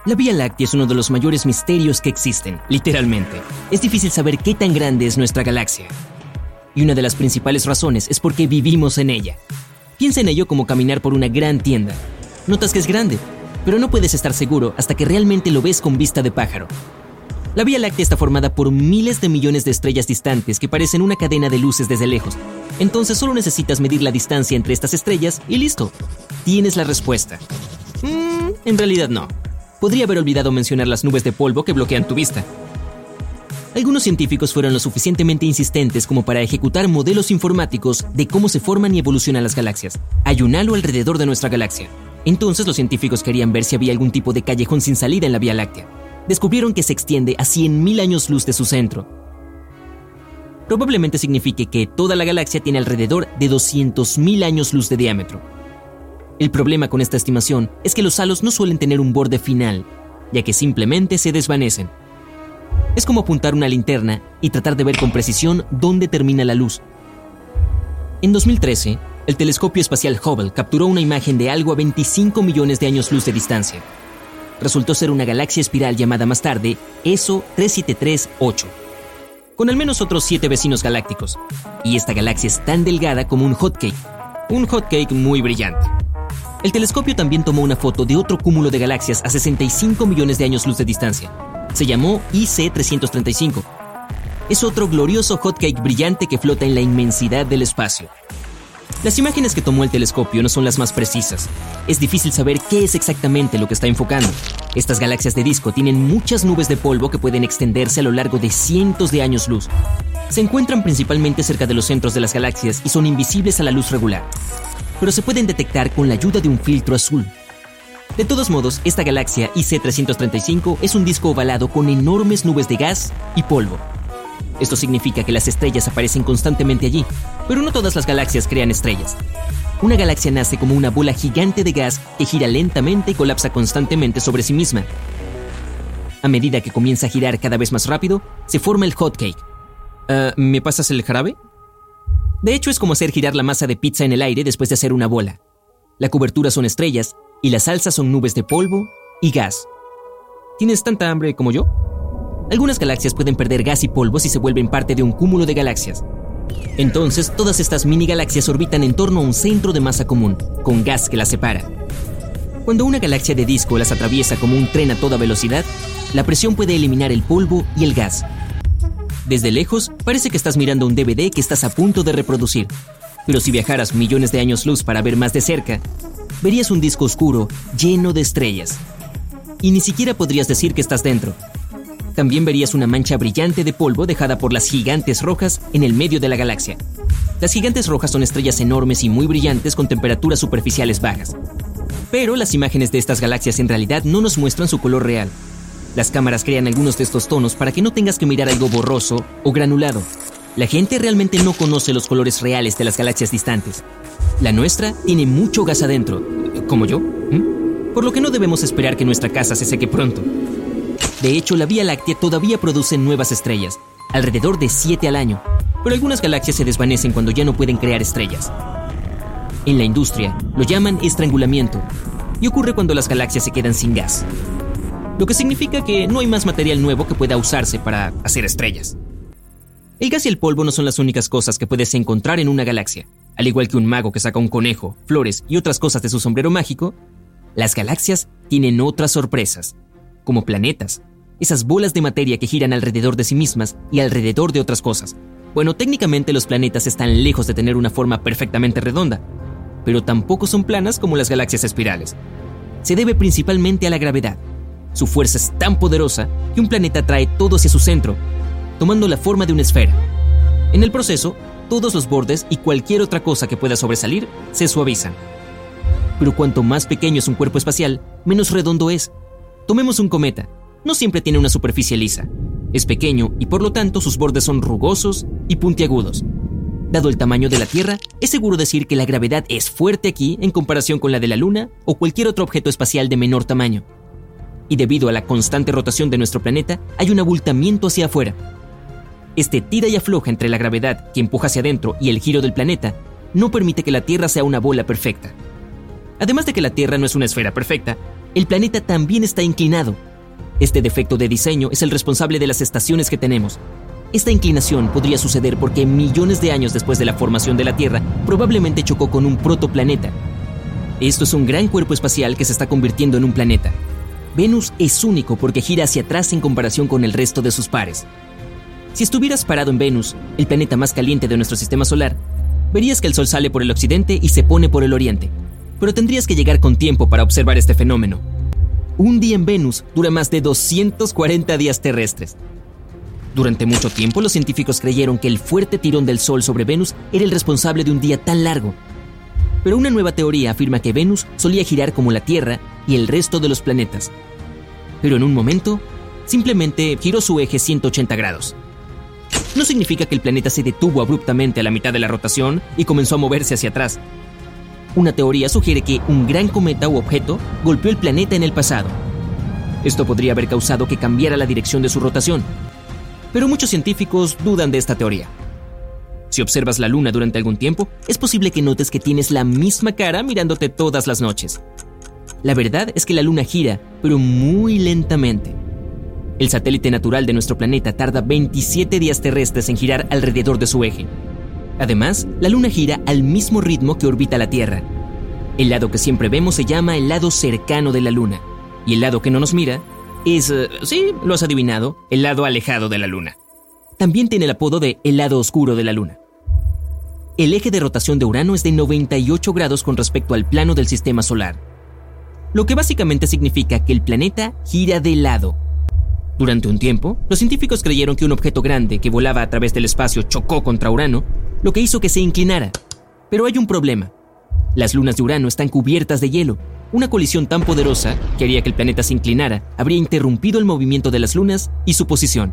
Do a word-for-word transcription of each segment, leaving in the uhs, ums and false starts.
La Vía Láctea es uno de los mayores misterios que existen, literalmente. Es difícil saber qué tan grande es nuestra galaxia. Y una de las principales razones es porque vivimos en ella. Piensa en ello como caminar por una gran tienda. Notas que es grande, pero no puedes estar seguro hasta que realmente lo ves con vista de pájaro. La Vía Láctea está formada por miles de millones de estrellas distantes que parecen una cadena de luces desde lejos. Entonces solo necesitas medir la distancia entre estas estrellas y listo. Tienes la respuesta. Mm, en realidad no. Podría haber olvidado mencionar las nubes de polvo que bloquean tu vista. Algunos científicos fueron lo suficientemente insistentes como para ejecutar modelos informáticos de cómo se forman y evolucionan las galaxias. Hay un halo alrededor de nuestra galaxia. Entonces los científicos querían ver si había algún tipo de callejón sin salida en la Vía Láctea. Descubrieron que se extiende a cien mil años luz de su centro. Probablemente signifique que toda la galaxia tiene alrededor de doscientos mil años luz de diámetro. El problema con esta estimación es que los halos no suelen tener un borde final, ya que simplemente se desvanecen. Es como apuntar una linterna y tratar de ver con precisión dónde termina la luz. En dos mil trece, el telescopio espacial Hubble capturó una imagen de algo a veinticinco millones de años luz de distancia. Resultó ser una galaxia espiral llamada más tarde E S O tres siete tres ocho, con al menos otros siete vecinos galácticos, y esta galaxia es tan delgada como un hotcake, un hotcake muy brillante. El telescopio también tomó una foto de otro cúmulo de galaxias a sesenta y cinco millones de años luz de distancia. Se llamó I C trescientos treinta y cinco. Es otro glorioso hotcake brillante que flota en la inmensidad del espacio. Las imágenes que tomó el telescopio no son las más precisas. Es difícil saber qué es exactamente lo que está enfocando. Estas galaxias de disco tienen muchas nubes de polvo que pueden extenderse a lo largo de cientos de años luz. Se encuentran principalmente cerca de los centros de las galaxias y son invisibles a la luz regular, pero se pueden detectar con la ayuda de un filtro azul. De todos modos, esta galaxia I C trescientos treinta y cinco es un disco ovalado con enormes nubes de gas y polvo. Esto significa que las estrellas aparecen constantemente allí, pero no todas las galaxias crean estrellas. Una galaxia nace como una bola gigante de gas que gira lentamente y colapsa constantemente sobre sí misma. A medida que comienza a girar cada vez más rápido, se forma el hotcake. Uh, ¿Me pasas el jarabe? De hecho, es como hacer girar la masa de pizza en el aire después de hacer una bola. La cobertura son estrellas y la salsa son nubes de polvo y gas. ¿Tienes tanta hambre como yo? Algunas galaxias pueden perder gas y polvo si se vuelven parte de un cúmulo de galaxias. Entonces, todas estas mini galaxias orbitan en torno a un centro de masa común, con gas que las separa. Cuando una galaxia de disco las atraviesa como un tren a toda velocidad, la presión puede eliminar el polvo y el gas. Desde lejos, parece que estás mirando un D V D que estás a punto de reproducir. Pero si viajaras millones de años luz para ver más de cerca, verías un disco oscuro lleno de estrellas. Y ni siquiera podrías decir que estás dentro. También verías una mancha brillante de polvo dejada por las gigantes rojas en el medio de la galaxia. Las gigantes rojas son estrellas enormes y muy brillantes con temperaturas superficiales bajas. Pero las imágenes de estas galaxias en realidad no nos muestran su color real. Las cámaras crean algunos de estos tonos para que no tengas que mirar algo borroso o granulado. La gente realmente no conoce los colores reales de las galaxias distantes. La nuestra tiene mucho gas adentro, como yo, ¿Mm? por lo que no debemos esperar que nuestra casa se seque pronto. De hecho, la Vía Láctea todavía produce nuevas estrellas, alrededor de siete al año, pero algunas galaxias se desvanecen cuando ya no pueden crear estrellas. En la industria, lo llaman estrangulamiento, y ocurre cuando las galaxias se quedan sin gas, lo que significa que no hay más material nuevo que pueda usarse para hacer estrellas. El gas y el polvo no son las únicas cosas que puedes encontrar en una galaxia. Al igual que un mago que saca un conejo, flores y otras cosas de su sombrero mágico, las galaxias tienen otras sorpresas, como planetas, esas bolas de materia que giran alrededor de sí mismas y alrededor de otras cosas. Bueno, técnicamente los planetas están lejos de tener una forma perfectamente redonda, pero tampoco son planas como las galaxias espirales. Se debe principalmente a la gravedad. Su fuerza es tan poderosa que un planeta atrae todo hacia su centro, tomando la forma de una esfera. En el proceso, todos los bordes y cualquier otra cosa que pueda sobresalir se suavizan. Pero cuanto más pequeño es un cuerpo espacial, menos redondo es. Tomemos un cometa. No siempre tiene una superficie lisa. Es pequeño y por lo tanto sus bordes son rugosos y puntiagudos. Dado el tamaño de la Tierra, es seguro decir que la gravedad es fuerte aquí en comparación con la de la Luna o cualquier otro objeto espacial de menor tamaño. Y debido a la constante rotación de nuestro planeta, hay un abultamiento hacia afuera. Este tira y afloja entre la gravedad que empuja hacia adentro y el giro del planeta no permite que la Tierra sea una bola perfecta. Además de que la Tierra no es una esfera perfecta, el planeta también está inclinado. Este defecto de diseño es el responsable de las estaciones que tenemos. Esta inclinación podría suceder porque millones de años después de la formación de la Tierra probablemente chocó con un protoplaneta. Esto es un gran cuerpo espacial que se está convirtiendo en un planeta. Venus es único porque gira hacia atrás en comparación con el resto de sus pares. Si estuvieras parado en Venus, el planeta más caliente de nuestro sistema solar, verías que el Sol sale por el occidente y se pone por el oriente, pero tendrías que llegar con tiempo para observar este fenómeno. Un día en Venus dura más de doscientos cuarenta días terrestres. Durante mucho tiempo, los científicos creyeron que el fuerte tirón del Sol sobre Venus era el responsable de un día tan largo. Pero una nueva teoría afirma que Venus solía girar como la Tierra y el resto de los planetas. Pero en un momento, simplemente giró su eje ciento ochenta grados. No significa que el planeta se detuvo abruptamente a la mitad de la rotación y comenzó a moverse hacia atrás. Una teoría sugiere que un gran cometa u objeto golpeó el planeta en el pasado. Esto podría haber causado que cambiara la dirección de su rotación. Pero muchos científicos dudan de esta teoría. Si observas la Luna durante algún tiempo, es posible que notes que tienes la misma cara mirándote todas las noches. La verdad es que la Luna gira, pero muy lentamente. El satélite natural de nuestro planeta tarda veintisiete días terrestres en girar alrededor de su eje. Además, la Luna gira al mismo ritmo que orbita la Tierra. El lado que siempre vemos se llama el lado cercano de la Luna, y el lado que no nos mira es, uh, sí, lo has adivinado, el lado alejado de la Luna. También tiene el apodo de el lado oscuro de la Luna. El eje de rotación de Urano es de noventa y ocho grados con respecto al plano del sistema solar, lo que básicamente significa que el planeta gira de lado. Durante un tiempo, los científicos creyeron que un objeto grande que volaba a través del espacio chocó contra Urano, lo que hizo que se inclinara. Pero hay un problema. Las lunas de Urano están cubiertas de hielo. Una colisión tan poderosa que haría que el planeta se inclinara habría interrumpido el movimiento de las lunas y su posición.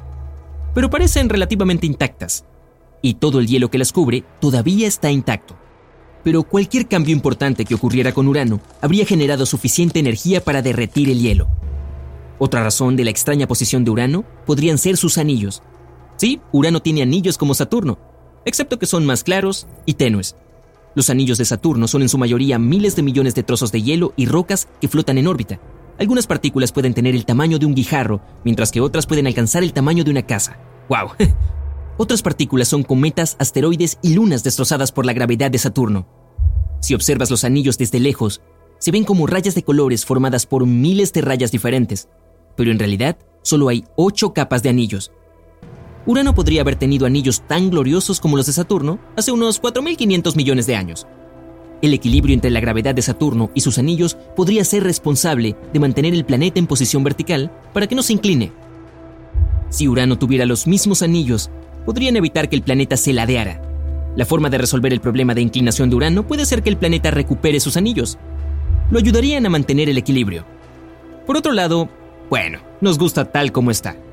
Pero parecen relativamente intactas, y todo el hielo que las cubre todavía está intacto. Pero cualquier cambio importante que ocurriera con Urano habría generado suficiente energía para derretir el hielo. Otra razón de la extraña posición de Urano podrían ser sus anillos. Sí, Urano tiene anillos como Saturno, excepto que son más claros y tenues. Los anillos de Saturno son en su mayoría miles de millones de trozos de hielo y rocas que flotan en órbita. Algunas partículas pueden tener el tamaño de un guijarro, mientras que otras pueden alcanzar el tamaño de una casa. ¡Wow! Otras partículas son cometas, asteroides y lunas destrozadas por la gravedad de Saturno. Si observas los anillos desde lejos, se ven como rayas de colores formadas por miles de rayas diferentes, pero en realidad solo hay ocho capas de anillos. Urano podría haber tenido anillos tan gloriosos como los de Saturno hace unos cuatro mil quinientos millones de años. El equilibrio entre la gravedad de Saturno y sus anillos podría ser responsable de mantener el planeta en posición vertical para que no se incline. Si Urano tuviera los mismos anillos, podrían evitar que el planeta se ladeara. La forma de resolver el problema de inclinación de Urano puede ser que el planeta recupere sus anillos. Lo ayudarían a mantener el equilibrio. Por otro lado, bueno, nos gusta tal como está.